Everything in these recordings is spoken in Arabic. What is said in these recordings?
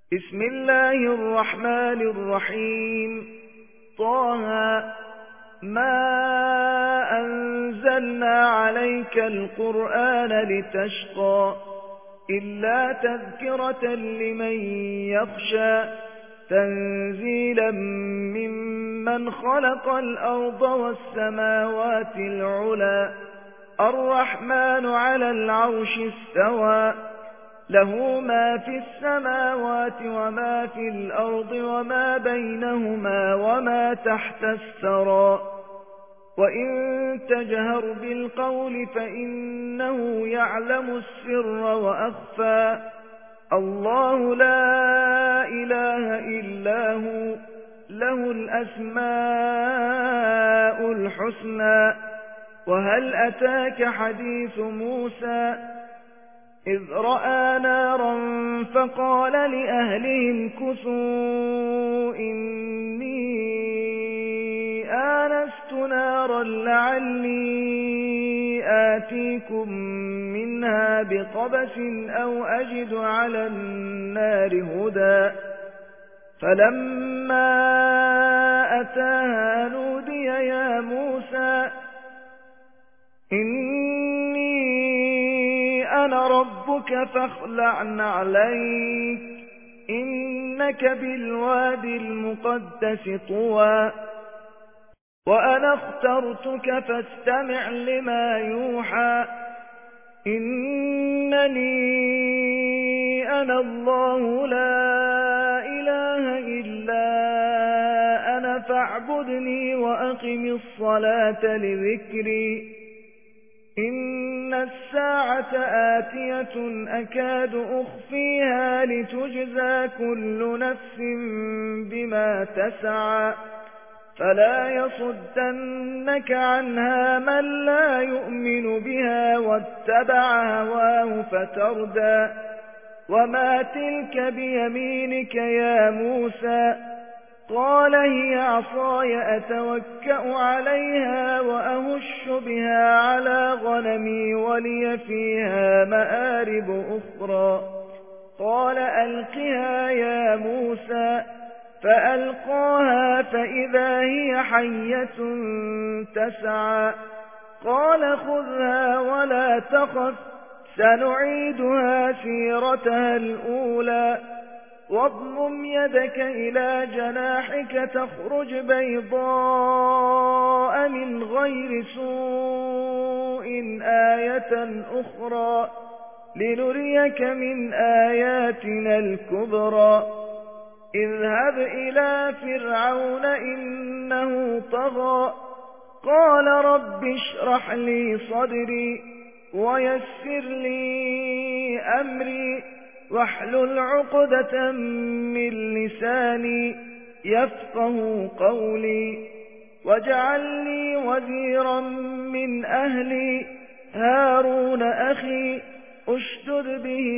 بسم الله الرحمن الرحيم. طه ما أنزلنا عليك القرآن لتشقى إلا تذكرة لمن يخشى تنزيلا ممن خلق الأرض والسماوات العلى الرحمن على العرش استوى له ما في السماوات وما في الأرض وما بينهما وما تحت الثرى وإن تجهر بالقول فإنه يعلم السر وأخفى الله لا إله إلا هو له الأسماء الحسنى. وهل أتاك حديث موسى إذ رأى نارا فقال لأهلهم كثوا إني آنست نارا لعلي آتيكم منها بقبس أو أجد على النار هدى فلما أتاها نودي يا موسى إني أنا ربك فاخلع نعليك إنك بالوادي المقدس طوى وأنا اخترتك فاستمع لما يوحى إنني أنا الله لا إله إلا أنا فاعبدني وأقم الصلاة لذكري إن الساعة آتية أكاد أخفيها لتجزى كل نفس بما تسعى فلا يصدنك عنها من لا يؤمن بها واتبع هواه فتردى وما تلك بيمينك يا موسى قال هي عصاي أتوكأ عليها وأهش بها على غنمي ولي فيها مآرب أخرى قال ألقها يا موسى فألقاها فإذا هي حية تسعى قال خذها ولا تخف سنعيدها سيرتها الأولى واضمم يدك إلى جناحك تخرج بيضاء من غير سوء آية أخرى لنريك من آياتنا الكبرى اذهب إلى فرعون إنه طغى قال رب اشرح لي صدري ويسر لي أمري واحلل عقدة من لساني يفقه قولي واجعل لي وزيرا من أهلي هارون أخي اشدد به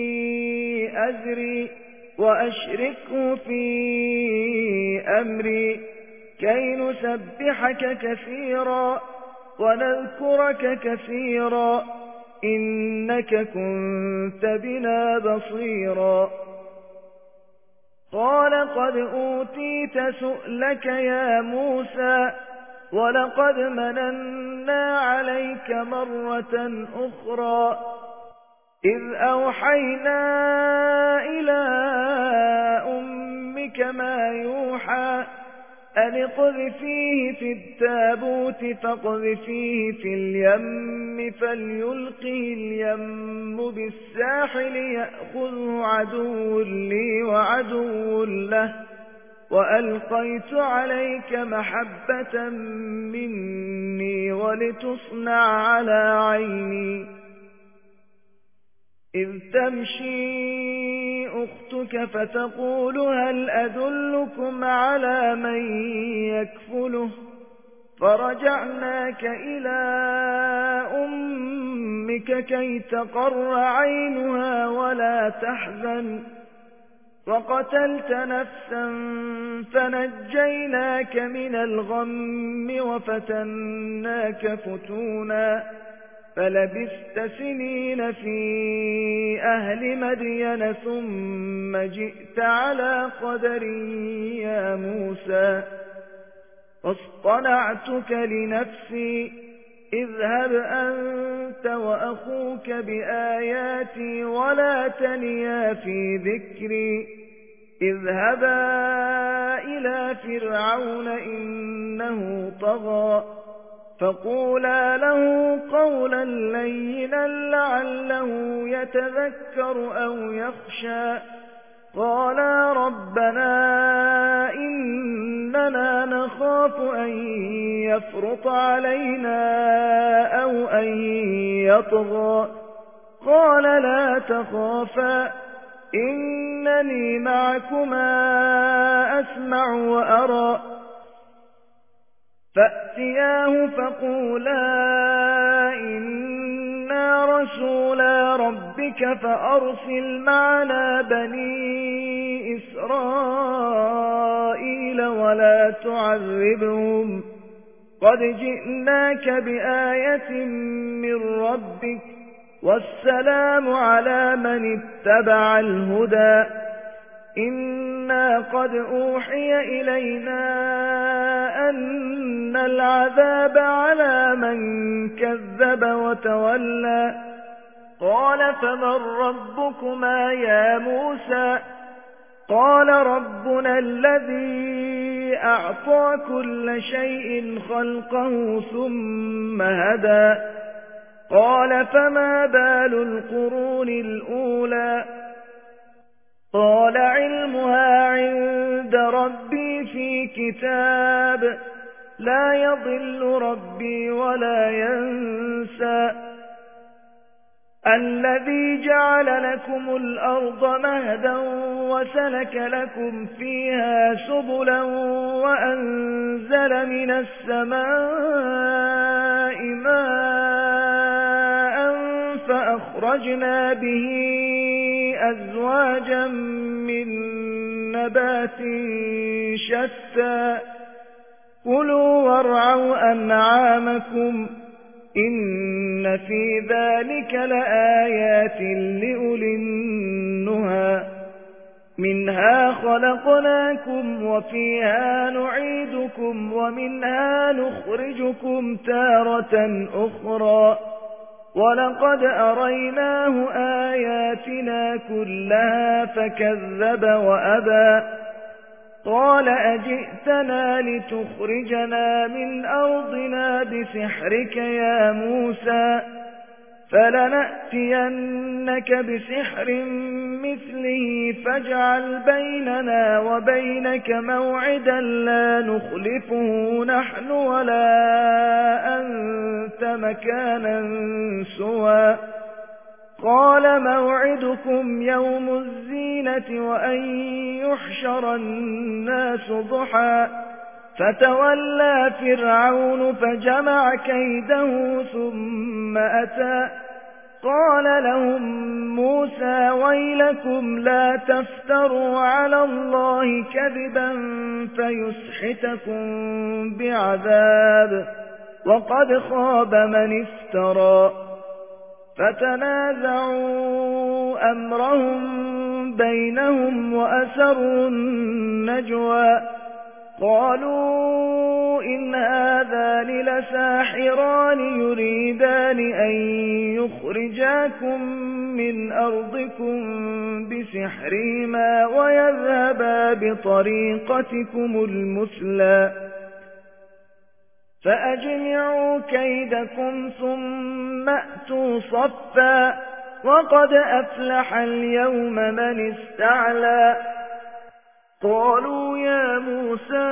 أزري وأشركه في أمري كي نسبحك كثيرا ونذكرك كثيرا إنك كنت بنا بصيرا قال قد أوتيت سؤلك يا موسى ولقد مننا عليك مرة أخرى إذ أوحينا إلى أمك ما يوحى أن اقذفيه في التابوت فاقذفيه في اليم فليلقه اليم بالساحل يأخذه عدو لي وعدو له وألقيت عليك محبة مني ولتصنع على عيني إذ تمشي أختك فتقول هل أدلكم على من يكفله فرجعناك إلى أمك كي تقر عينها ولا تحزن وقتلت نفسا فنجيناك من الغم وفتناك فتونا فلبثت سنين في أهل مدين ثم جئت على قدر يا موسى واصطنعتك لنفسي اذهب أنت وأخوك بآياتي ولا تنيا في ذكري اذهبا إلى فرعون إنه طغى فقولا له قولا لينا لعله يتذكر أو يخشى قالا ربنا إننا نخاف أن يفرط علينا أو أن يطغى قال لا تخافا إنني معكما أسمع وأرى فأتياه فقولا إنا رسولا ربك فأرسل معنا بني إسرائيل ولا تعذبهم قد جئناك بآية من ربك والسلام على من اتبع الهدى إنا قد أوحي إلينا أن العذاب على من كذب وتولى قال فمن ربكما يا موسى قال ربنا الذي أعطى كل شيء خلقه ثم هدى قال فما بال القرون الأولى قال علمها عند ربي في كتاب لا يضل ربي ولا ينسى الذي جعل لكم الأرض مهدا وسلك لكم فيها سبلا وأنزل من السماء ماء فأخرجنا به أزواجا من نبات شتى كلوا وارعوا أنعامكم إن في ذلك لآيات لأولي النهى منها خلقناكم وفيها نعيدكم ومنها نخرجكم تارة أخرى ولقد أريناه آياتنا كلها فكذب وأبى قال أجئتنا لتخرجنا من أرضنا بسحرك يا موسى فلنأتينك بسحر مثله فاجعل بيننا وبينك موعدا لا نخلفه نحن ولا أنت مكانا سوى قال موعدكم يوم الزينة وأن يحشر الناس ضحى فتولى فرعون فجمع كيده ثم أتى قال لهم موسى ويلكم لا تفتروا على الله كذبا فيسحتكم بعذاب وقد خاب من افترى فتنازعوا أمرهم بينهم وأسروا النجوى قالوا إن هذان لساحران يريدان أن يخرجاكم من أرضكم بسحرهما ويذهبا بطريقتكم المثلى فأجمعوا كيدكم ثم أتوا صفا وقد أفلح اليوم من استعلى قالوا يا موسى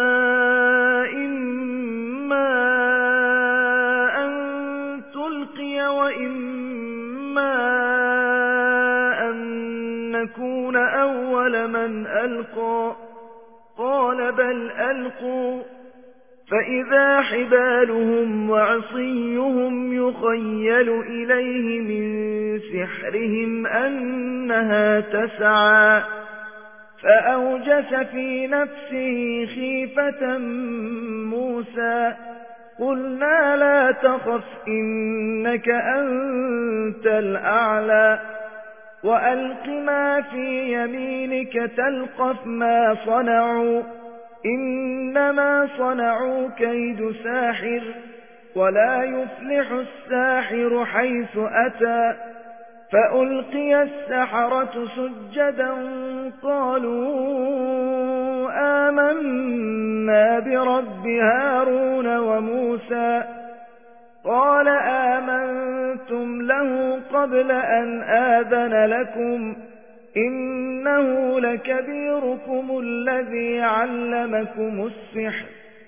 إما أن تلقي وإما أن نكون أول من ألقى قال بل ألقوا فإذا حبالهم وعصيهم يخيل إليه من سحرهم أنها تسعى فأوجس في نفسه خيفة موسى قلنا لا تخف إنك أنت الأعلى وألق ما في يمينك تلقف ما صنعوا إنما صنعوا كيد ساحر ولا يفلح الساحر حيث أتى فألقي السحرة سجدا قالوا آمنا برب هارون وموسى قال آمنتم له قبل أن آذن لكم إنه لكبيركم الذي علمكم السحر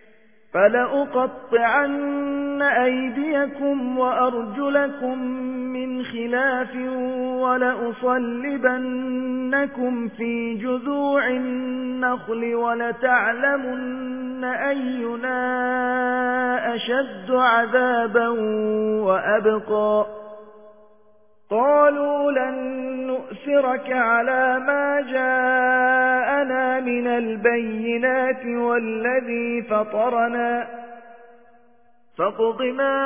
فلأقطعن أيديكم وأرجلكم من خلاف ولأصلبنكم في جذوع النخل ولتعلمن أينا أشد عذابا وأبقى قالوا لن نؤثرك على ما جاءنا من البينات والذي فطرنا فاقض ما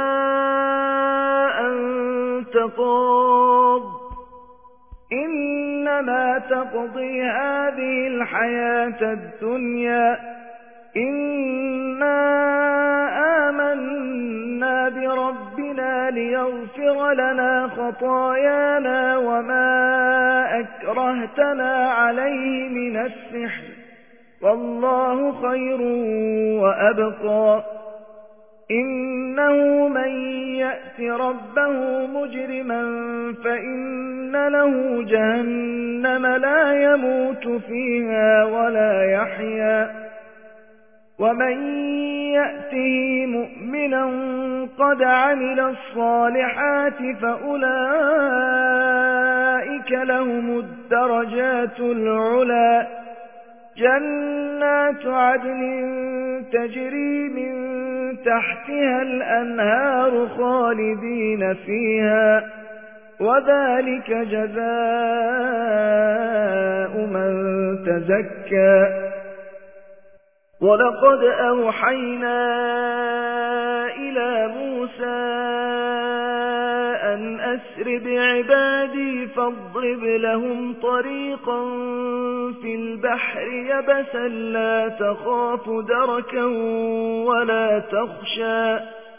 أنت قاض إنما تقضي هذه الحياة الدنيا إنا آمنا بربنا ليغفر لنا خطايانا وما أكرهتنا عليه من السحر والله خير وأبقى إنه من يأت ربه مجرما فإن له جهنم لا يموت فيها ولا يحيا ومن يأته مؤمنا قد عمل الصالحات فأولئك لهم الدرجات العلى جنات عدن تجري من تحتها الأنهار خالدين فيها وذلك جزاء من تزكى ولقد أوحينا إلى موسى أن أسر بعبادي فاضرب لهم طريقا في البحر يبسا لا تخاف دركا ولا تخشى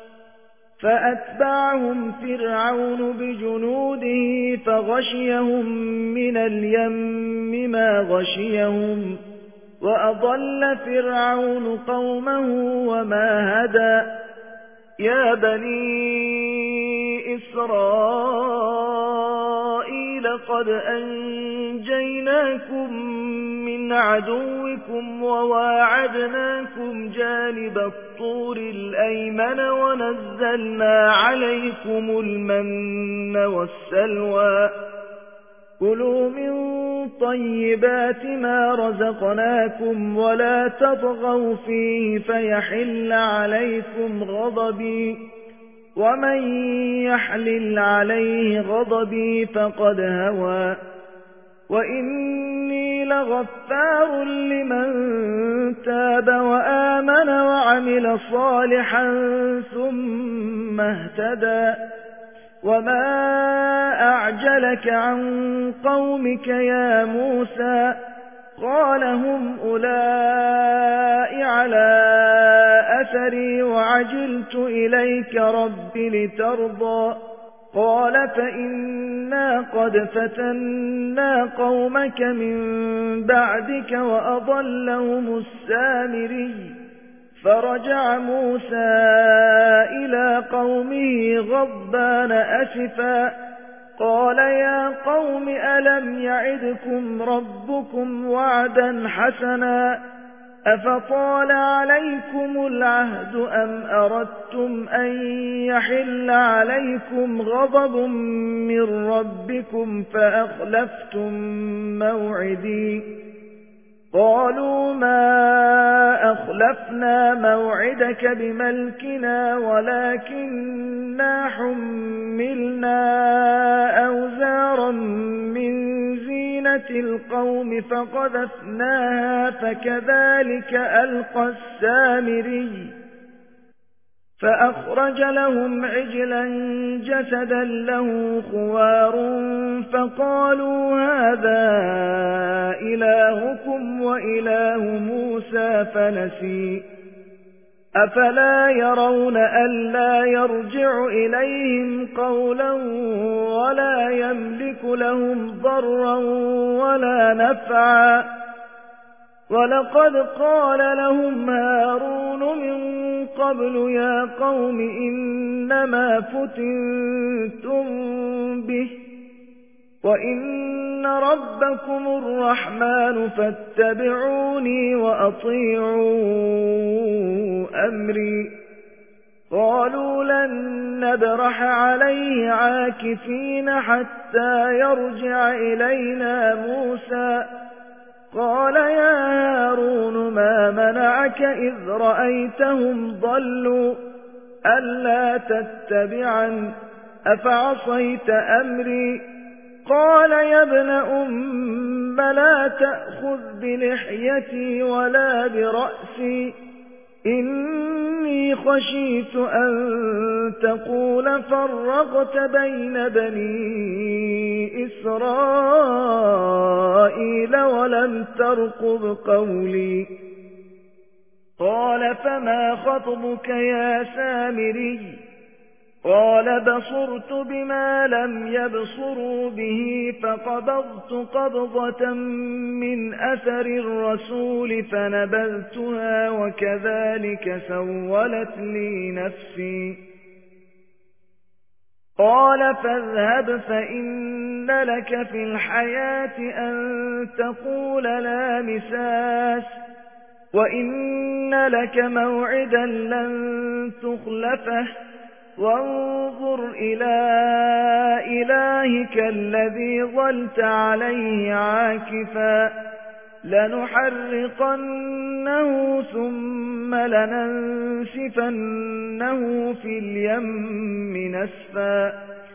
فأتبعهم فرعون بجنوده فغشيهم من اليم ما غشيهم وأضل فرعون قومه وما هدى يا بني إسرائيل قد أنجيناكم من عدوكم وواعدناكم جانب الطور الأيمن ونزلنا عليكم المن والسلوى كلوا من طيبات ما رزقناكم ولا تطغوا فيه فيحل عليكم غضبي ومن يحلل عليه غضبي فقد هوى وإني لغفار لمن تاب وآمن وعمل صالحا ثم اهتدى وما أعجلك عن قومك يا موسى قال هم أولئك على أثري وعجلت إليك رب لترضى قال فإنا قد فتنا قومك من بعدك وأضلهم السامري فرجع موسى إلى قومه غضبان أسفا قال يا قوم ألم يعدكم ربكم وعدا حسنا أفطال عليكم العهد أم أردتم أن يحل عليكم غضب من ربكم فأخلفتم موعدي قالوا ما أخلفنا موعدك بملكنا ولكننا حملنا أوزارا من زينة القوم فقذفناها فكذلك ألقى السامري فأخرج لهم عجلا جسدا له خوار فقالوا هذا إلهكم وإله موسى فنسي أفلا يرون ألا يرجع إليهم قولا ولا يملك لهم ضرا ولا نفعا ولقد قال لهم هارون من قبل يا قوم إنما فتنتم به وإن ربكم الرحمن فاتبعوني وأطيعوا أمري قالوا لن نبرح عليه عاكفين حتى يرجع إلينا موسى قال يا هارون ما منعك إذ رأيتهم ضلوا ألا تتبعا أفعصيت أمري قال يا ابن أم لا تأخذ بلحيتي ولا برأسي إني خشيت أن تقول فرقت بين بني إسرائيل ولم ترقب قولي قال فما خطبك يا سامري قال بصرت بما لم يبصروا به فقبضت قبضة من أثر الرسول فنبذتها وكذلك سولت لي نفسي قال فاذهب فإن لك في الحياة أن تقول لا مساس وإن لك موعدا لن تخلفه وانظر إلى إلهك الذي ظلت عليه عاكفا لنحرقنه ثم لننسفنه في اليم نسفا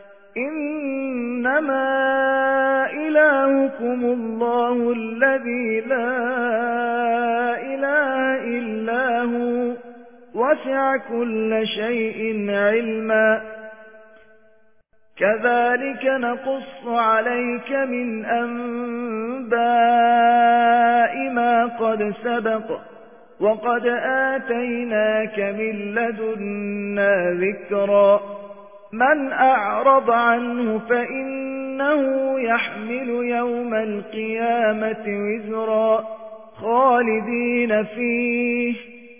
إنما إلهكم الله الذي لا إله إلا هو وسع كل شيء علما كذلك نقص عليك من أنباء ما قد سبق وقد آتيناك من لدنا ذكرا من أعرض عنه فإنه يحمل يوم القيامة وزرا خالدين فيه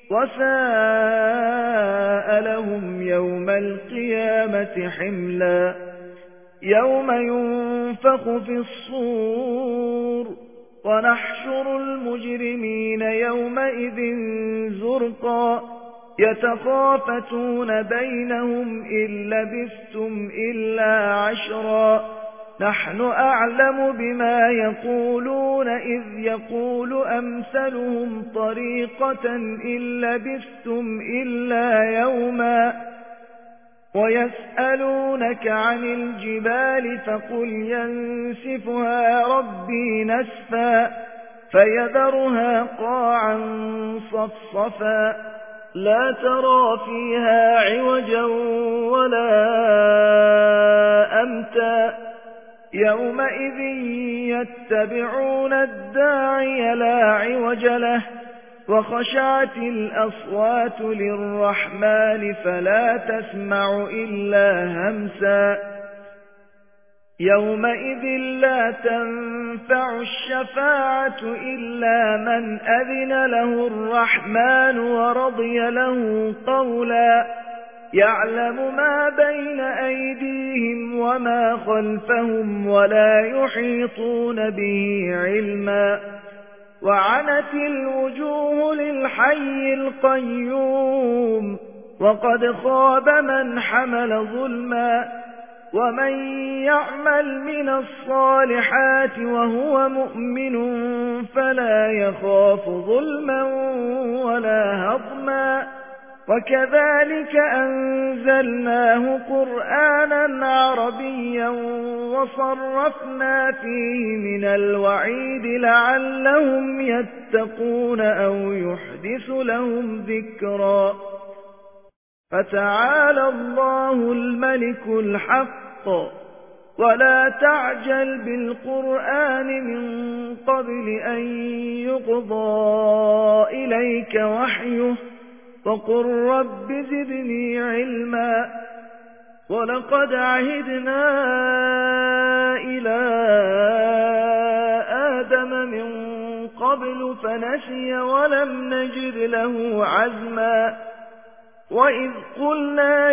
وساء لهم يوم القيامة حملا يوم ينفخ في الصور ونحشر المجرمين يومئذ زرقا يتخافتون بينهم إن لبثتم إلا عشرا نحن أعلم بما يقولون إذ يقول أمثلهم طريقة إن لبثتم إلا يوما ويسألونك عن الجبال فقل ينسفها ربي نسفا فيذرها قاعا صفصفا لا ترى فيها عوجا ولا أمتا يومئذ يتبعون الداعي لا عوج له وخشعت الأصوات للرحمن فلا تسمع إلا همسا يومئذ لا تنفع الشفاعة إلا من أذن له الرحمن ورضي له قولا يعلم ما بين أيديهم وما خلفهم ولا يحيطون به علما وعنت الوجوه للحي القيوم وقد خاب من حمل ظلما ومن يعمل من الصالحات وهو مؤمن فلا يخاف ظلما ولا هضما وكذلك أنزلناه قرآنا عربيا وصرفنا فيه من الوعيد لعلهم يتقون أو يحدث لهم ذكرا فتعالى الله الملك الحق ولا تعجل بالقرآن من قبل أن يقضى إليك وحيه وقل رب زدني علما ولقد عهدنا إلى آدم من قبل فنسي ولم نجد له عزما وإذ قلنا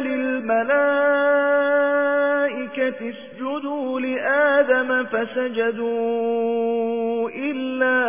للملائكة اسجدوا لآدم فسجدوا إلا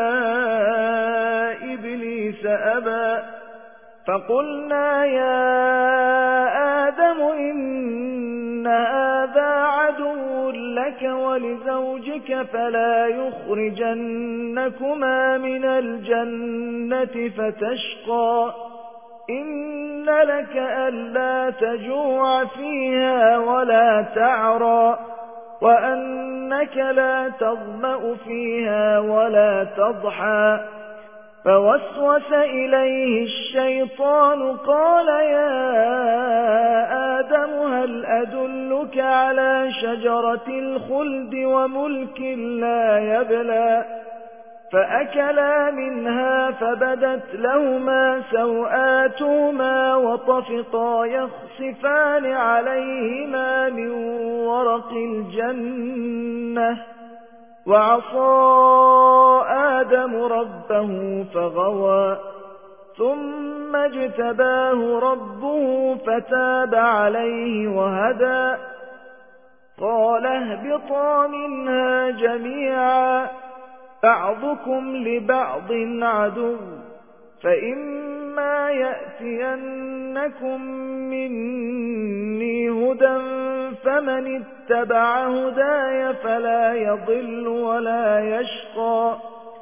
إبليس أبى فقلنا يا آدم إن هذا عدو لك ولزوجك فلا يخرجنكما من الجنة فتشقى إن لك ألا تجوع فيها ولا تعرى وأنك لا تظمأ فيها ولا تضحى فوسوس إليه الشيطان قال يا آدم هل أدلك على شجرة الخلد وملك لا يبلى فأكلا منها فبدت لهما سوآتهما وطفقا يخصفان عليهما من ورق الجنة وعصى آدم ربه فغوى ثم اجتباه ربه فتاب عليه وهدى قال اهبطا منها جميعا بعضكم لبعض عدو فإما يأتينكم مني هدى فمن اتبع هداي فلا يضل ولا يشقى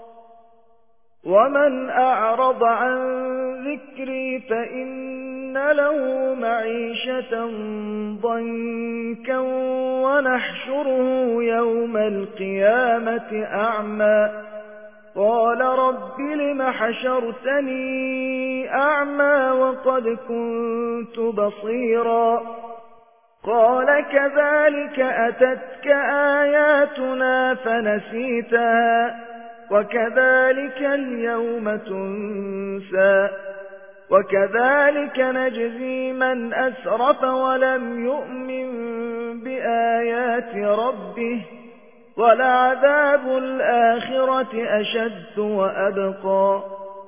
ومن أعرض عن ذكري فإن له معيشة ضنكا ونحشره يوم القيامة أعمى قال رب لم حشرتني أعمى وقد كنت بصيرا قال كذلك أتتك آياتنا فنسيتها وكذلك اليوم تنسى وكذلك نجزي من أسرف ولم يؤمن بآيات ربه ولعذاب الآخرة أشد وأبقى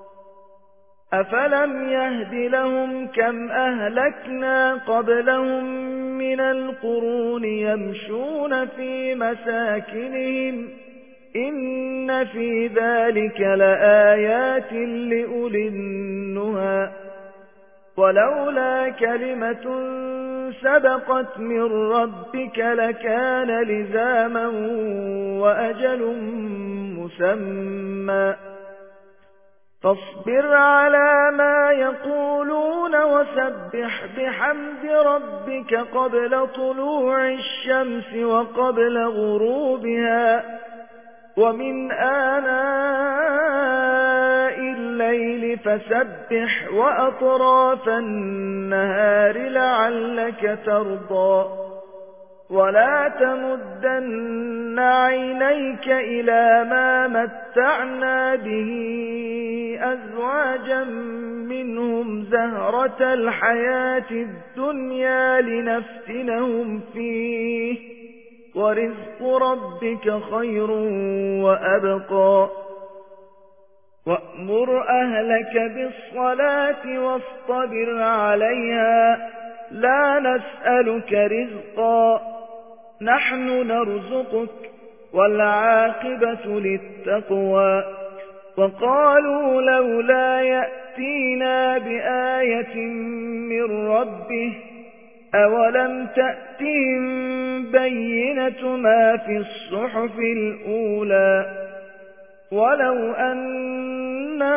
أفلم يهد لهم كم أهلكنا قبلهم من القرون يمشون في مساكنهم إن في ذلك لآيات لأولي النهى ولولا كلمة سبقت من ربك لكان لزاما وأجل مسمى فاصبر على ما يقولون وسبح بحمد ربك قبل طلوع الشمس وقبل غروبها ومن آناء الليل فسبح وأطراف النهار لعلك ترضى ولا تمدن عينيك إلى ما متعنا به أزواجا منهم زهرة الحياة الدنيا لنفتنهم فيه ورزق ربك خير وأبقى وأمر أهلك بالصلاة واصطبر عليها لا نسألك رزقا نحن نرزقك والعاقبة للتقوى وقالوا لولا يأتينا بآية من ربه أولم تأتهم بينة ما في الصحف الأولى ولو أنا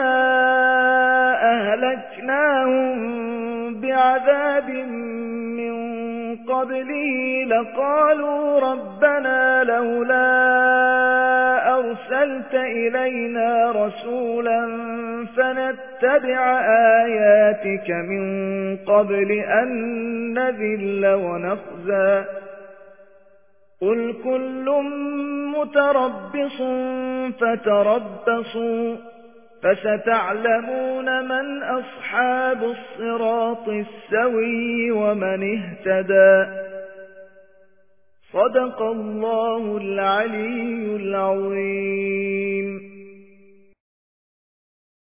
أهلكناهم بعذاب من قبله لقالوا ربنا لولا أرسلت إلينا رسولا فنتبع آياتك من قبل أن نذل ونخزى قل كل متربص فتربصوا فستعلمون من أصحاب الصراط السوي ومن اهتدى صدق الله العلي العظيم.